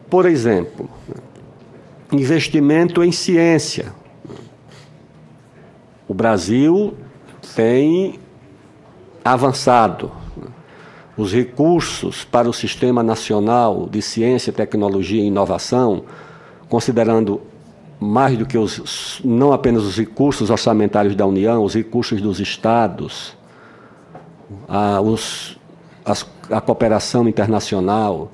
Por exemplo, investimento em ciência. O Brasil tem avançado. Os recursos para o Sistema Nacional de Ciência, Tecnologia e Inovação, considerando mais do que não apenas os recursos orçamentários da União, os recursos dos estados, a cooperação internacional,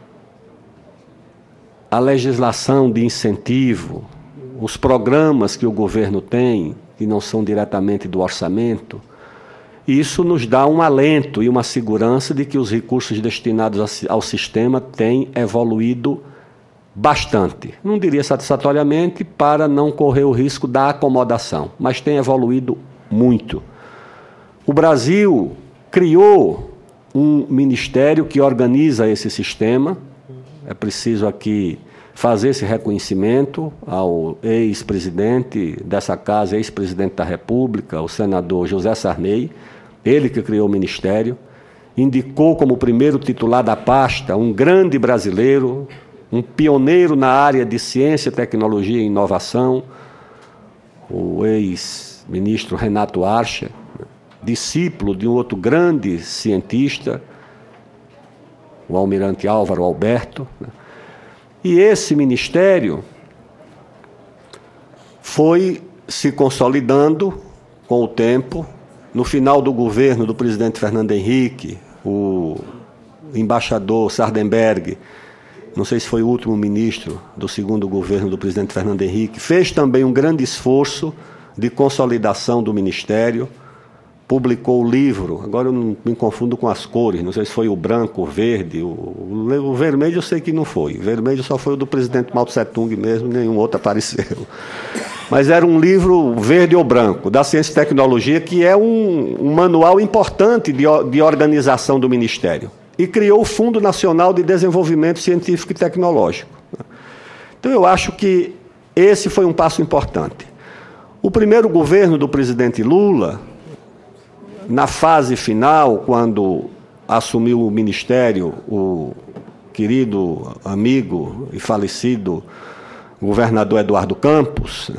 a legislação de incentivo, os programas que o governo tem, que não são diretamente do orçamento, isso nos dá um alento e uma segurança de que os recursos destinados ao sistema têm evoluído bastante. Não diria satisfatoriamente, para não correr o risco da acomodação, mas tem evoluído muito. O Brasil criou um ministério que organiza esse sistema. É preciso aqui fazer esse reconhecimento ao ex-presidente dessa casa, ex-presidente da República, o senador José Sarney, ele que criou o ministério, indicou como primeiro titular da pasta um grande brasileiro, um pioneiro na área de ciência, tecnologia e inovação, o ex-ministro Renato Archer, discípulo de um outro grande cientista, o almirante Álvaro Alberto. E esse ministério foi se consolidando com o tempo. No final do governo do presidente Fernando Henrique, o embaixador Sardenberg, não sei se foi o último ministro do segundo governo do presidente Fernando Henrique, fez também um grande esforço de consolidação do ministério, publicou o livro, agora eu não me confundo com as cores, não sei se foi o branco, o verde, o vermelho eu sei que não foi, o vermelho só foi o do presidente Mao Tse Tung mesmo, nenhum outro apareceu. Mas era um livro verde ou branco, da Ciência e Tecnologia, que é um manual importante de organização do Ministério. E criou o Fundo Nacional de Desenvolvimento Científico e Tecnológico. Então, eu acho que esse foi um passo importante. O primeiro governo do presidente Lula, na fase final, quando assumiu o Ministério, o querido amigo e falecido governador Eduardo Campos,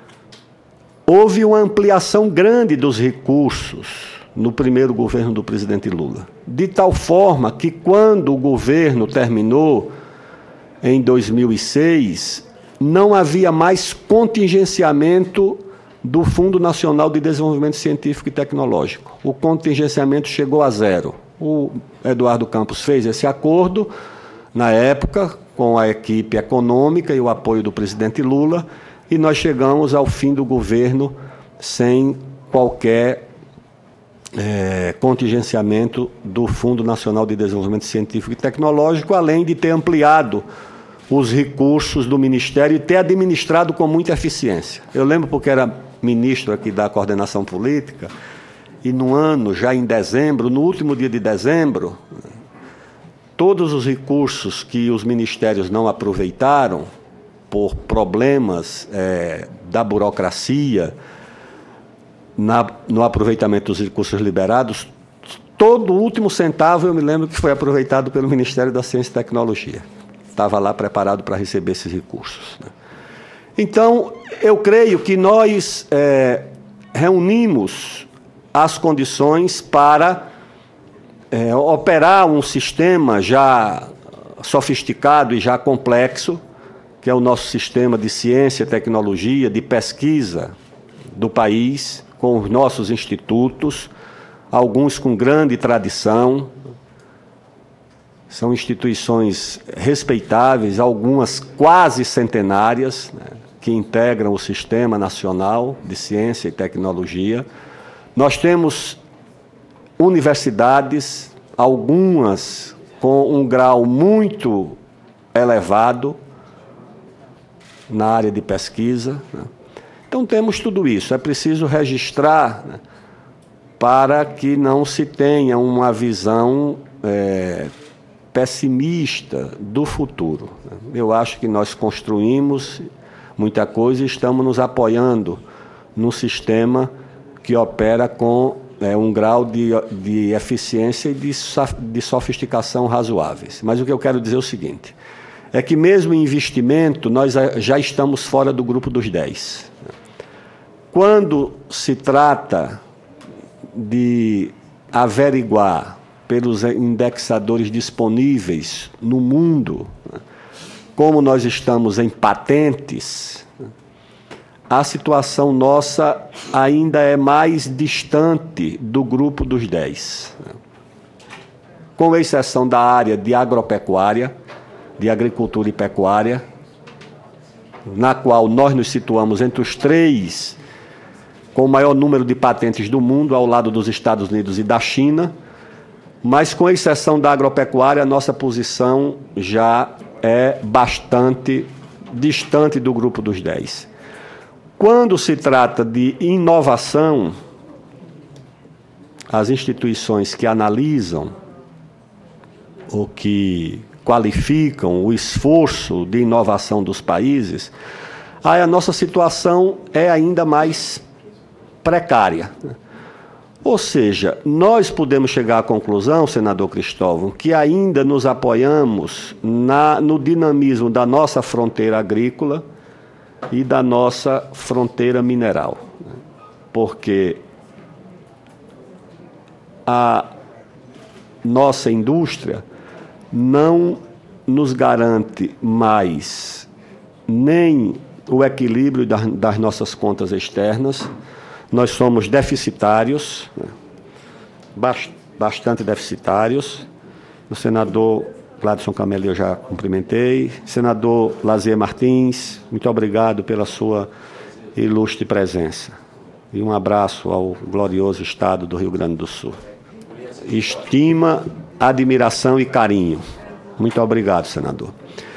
houve uma ampliação grande dos recursos no primeiro governo do presidente Lula, de tal forma que, quando o governo terminou, em 2006, não havia mais contingenciamento do Fundo Nacional de Desenvolvimento Científico e Tecnológico. O contingenciamento chegou a zero. O Eduardo Campos fez esse acordo, na época, com a equipe econômica e o apoio do presidente Lula, e nós chegamos ao fim do governo sem qualquer contingenciamento do Fundo Nacional de Desenvolvimento Científico e Tecnológico, além de ter ampliado os recursos do Ministério e ter administrado com muita eficiência. Eu lembro porque era ministro aqui da Coordenação Política, e no ano, já em dezembro, no último dia de dezembro, todos os recursos que os ministérios não aproveitaram, por problemas da burocracia, no aproveitamento dos recursos liberados, todo o último centavo, eu me lembro que foi aproveitado pelo Ministério da Ciência e Tecnologia. Estava lá preparado para receber esses recursos. Então, eu creio que nós reunimos as condições para operar um sistema já sofisticado e já complexo, que é o nosso sistema de ciência, tecnologia, de pesquisa do país, com os nossos institutos, alguns com grande tradição, são instituições respeitáveis, algumas quase centenárias, que integram o Sistema Nacional de Ciência e Tecnologia. Nós temos universidades, algumas com um grau muito elevado na área de pesquisa. Então, temos tudo isso. É preciso registrar para que não se tenha uma visão pessimista do futuro. Eu acho que nós construímos muita coisa e estamos nos apoiando num sistema que opera com um grau de eficiência e de sofisticação razoáveis. Mas o que eu quero dizer é o seguinte: é que mesmo em investimento, nós já estamos fora do grupo dos 10. Quando se trata de averiguar pelos indexadores disponíveis no mundo, como nós estamos em patentes, a situação nossa ainda é mais distante do grupo dos 10. Com exceção da área de agropecuária, de agricultura e pecuária, na qual nós nos situamos entre os 3 com o maior número de patentes do mundo, ao lado dos Estados Unidos e da China, mas com exceção da agropecuária, a nossa posição já é bastante distante do grupo dos 10. Quando se trata de inovação, as instituições que analisam ou que qualificam o esforço de inovação dos países, aí a nossa situação é ainda mais precária. Ou seja, nós podemos chegar à conclusão, senador Cristóvão, que ainda nos apoiamos no dinamismo da nossa fronteira agrícola e da nossa fronteira mineral, porque a nossa indústria não nos garante mais nem o equilíbrio das nossas contas externas. Nós somos deficitários, bastante deficitários. O senador Gladson Camelli eu já cumprimentei. Senador Lazier Martins, muito obrigado pela sua ilustre presença. E um abraço ao glorioso Estado do Rio Grande do Sul. Estima, admiração e carinho. Muito obrigado, senador.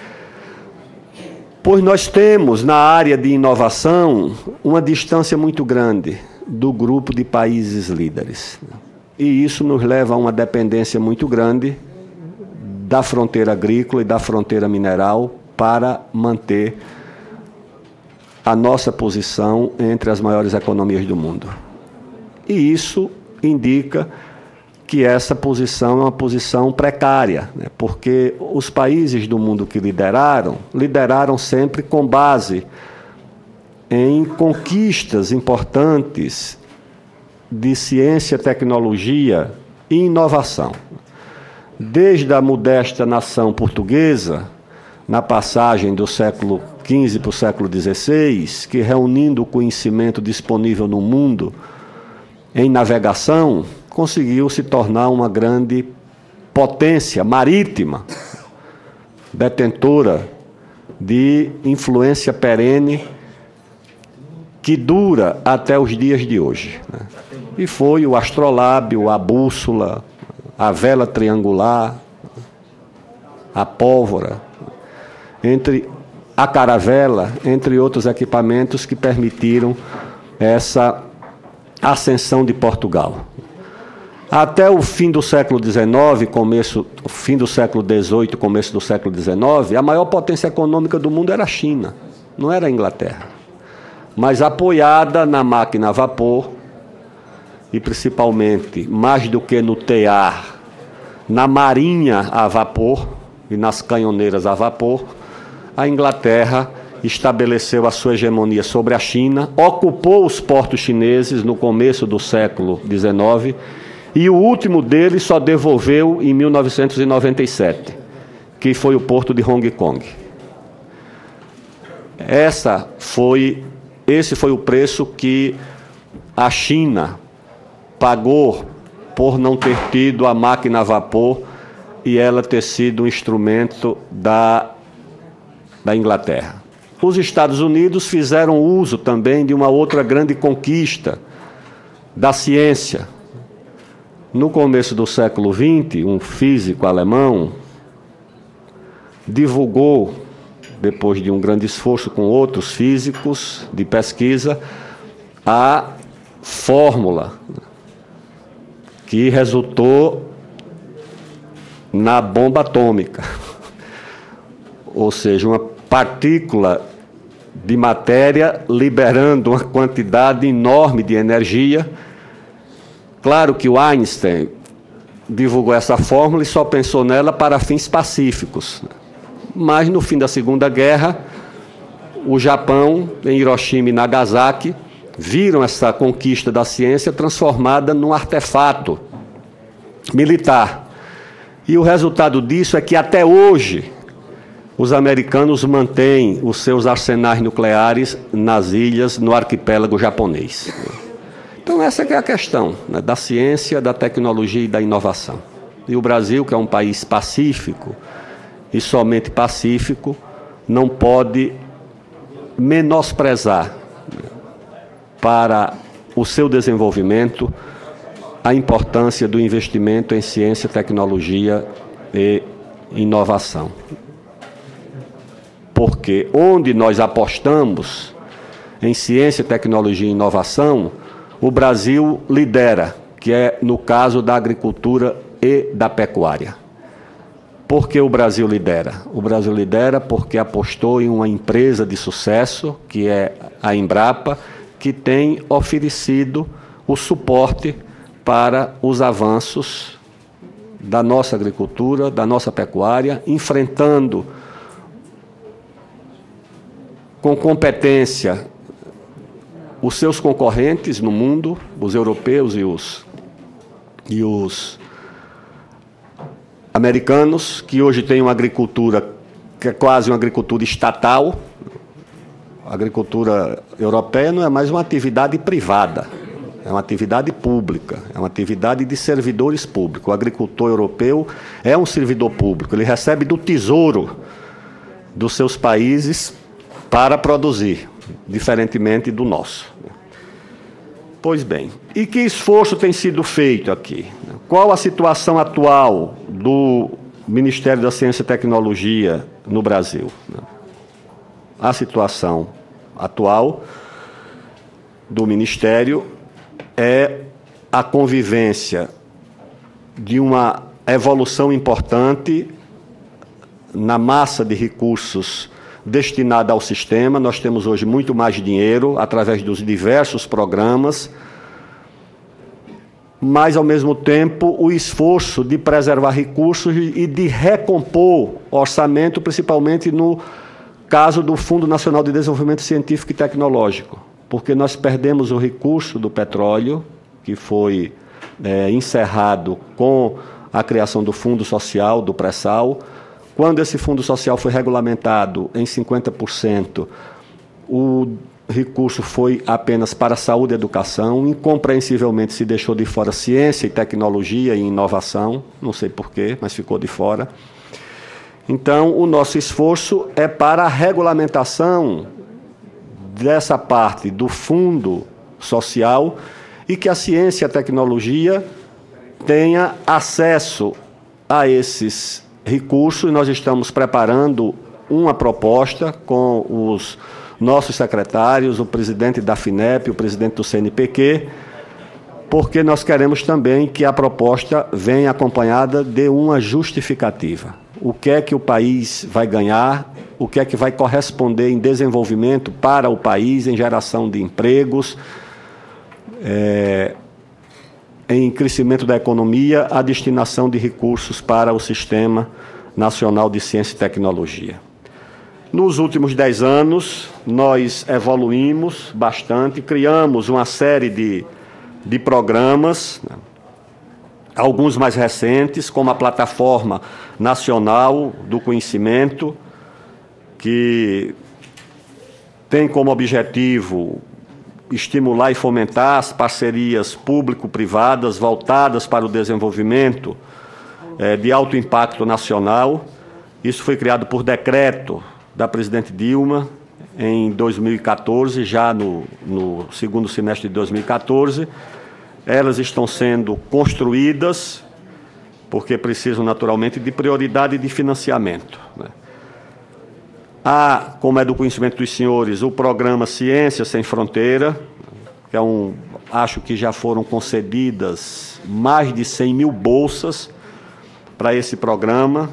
Pois nós temos, na área de inovação, uma distância muito grande do grupo de países líderes. E isso nos leva a uma dependência muito grande da fronteira agrícola e da fronteira mineral para manter a nossa posição entre as maiores economias do mundo. E isso indica que essa posição é uma posição precária, né? Porque os países do mundo que lideraram sempre com base em conquistas importantes de ciência, tecnologia e inovação. Desde a modesta nação portuguesa, na passagem do século XV para o século XVI, que reunindo o conhecimento disponível no mundo em navegação, conseguiu se tornar uma grande potência marítima, detentora de influência perene que dura até os dias de hoje, né? E foi o astrolábio, a bússola, a vela triangular, a pólvora, a caravela, entre outros equipamentos que permitiram essa ascensão de Portugal. Até o fim do século XIX, fim do século XVIII, começo do século XIX, a maior potência econômica do mundo era a China, não era a Inglaterra. Mas apoiada na máquina a vapor, e principalmente, mais do que no tear, na marinha a vapor e nas canhoneiras a vapor, a Inglaterra estabeleceu a sua hegemonia sobre a China, ocupou os portos chineses no começo do século XIX, e o último deles só devolveu em 1997, que foi o porto de Hong Kong. Esse foi o preço que a China pagou por não ter tido a máquina a vapor e ela ter sido um instrumento da Inglaterra. Os Estados Unidos fizeram uso também de uma outra grande conquista da ciência. No começo do século XX, um físico alemão divulgou, depois de um grande esforço com outros físicos de pesquisa, a fórmula que resultou na bomba atômica. Ou seja, uma partícula de matéria liberando uma quantidade enorme de energia. Claro que o Einstein divulgou essa fórmula e só pensou nela para fins pacíficos. mas no fim da Segunda Guerra, o Japão, em Hiroshima e Nagasaki, viram essa conquista da ciência transformada num artefato militar. E o resultado disso é que até hoje os americanos mantêm os seus arsenais nucleares nas ilhas, no arquipélago japonês. Então essa que é a questão, né, da ciência, da tecnologia e da inovação. E o Brasil, que é um país pacífico, e somente pacífico, não pode menosprezar para o seu desenvolvimento a importância do investimento em ciência, tecnologia e inovação. Porque onde nós apostamos em ciência, tecnologia e inovação, o Brasil lidera, que é no caso da agricultura e da pecuária. Por que o Brasil lidera? O Brasil lidera porque apostou em uma empresa de sucesso, que é a Embrapa, que tem oferecido o suporte para os avanços da nossa agricultura, da nossa pecuária, enfrentando com competência os seus concorrentes no mundo, os europeus e os americanos, que hoje têm uma agricultura que é quase uma agricultura estatal. A agricultura europeia não é mais uma atividade privada, é uma atividade pública, é uma atividade de servidores públicos. O agricultor europeu é um servidor público, ele recebe do tesouro dos seus países para produzir, diferentemente do nosso. Pois bem, e que esforço tem sido feito aqui? Qual a situação atual do Ministério da Ciência e Tecnologia no Brasil? A situação atual do Ministério é a convivência de uma evolução importante na massa de recursos destinada ao sistema. Nós temos hoje muito mais dinheiro através dos diversos programas, mas, ao mesmo tempo, o esforço de preservar recursos e de recompor orçamento, principalmente no caso do Fundo Nacional de Desenvolvimento Científico e Tecnológico, porque nós perdemos o recurso do petróleo, que foi encerrado com a criação do Fundo Social, do pré-sal. Quando esse Fundo Social foi regulamentado em 50%, o recurso foi apenas para saúde e educação. Incompreensivelmente se deixou de fora ciência e tecnologia e inovação, não sei porquê, mas ficou de fora. Então, o nosso esforço é para a regulamentação dessa parte do Fundo Social e que a ciência e a tecnologia tenha acesso a esses recursos. Nós estamos preparando uma proposta com os nossos secretários, o presidente da FINEP, o presidente do CNPq, porque nós queremos também que a proposta venha acompanhada de uma justificativa. O que é que o país vai ganhar, o que é que vai corresponder em desenvolvimento para o país, em geração de empregos, em crescimento da economia, a destinação de recursos para o Sistema Nacional de Ciência e Tecnologia. Nos últimos 10 anos, nós evoluímos bastante, criamos uma série de programas, né, alguns mais recentes, como a Plataforma Nacional do Conhecimento, que tem como objetivo estimular e fomentar as parcerias público-privadas voltadas para o desenvolvimento de alto impacto nacional. Isso foi criado por decreto da presidente Dilma em 2014, já no segundo semestre de 2014. Elas estão sendo construídas, porque precisam naturalmente de prioridade de financiamento, né? Há, como é do conhecimento dos senhores, o programa Ciência Sem Fronteira, que é acho que já foram concedidas mais de 100 mil bolsas para esse programa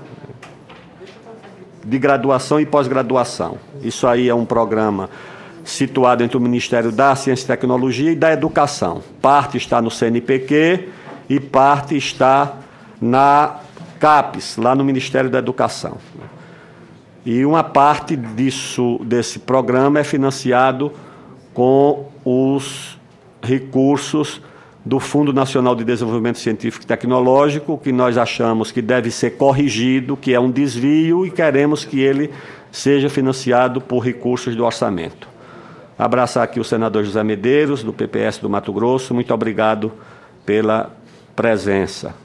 de graduação e pós-graduação. Isso aí é um programa situado entre o Ministério da Ciência e Tecnologia e da Educação. Parte está no CNPq e parte está na CAPES, lá no Ministério da Educação. E uma parte desse programa é financiado com os recursos do Fundo Nacional de Desenvolvimento Científico e Tecnológico, que nós achamos que deve ser corrigido, que é um desvio, e queremos que ele seja financiado por recursos do orçamento. Abraçar aqui o senador José Medeiros, do PPS do Mato Grosso. Muito obrigado pela presença.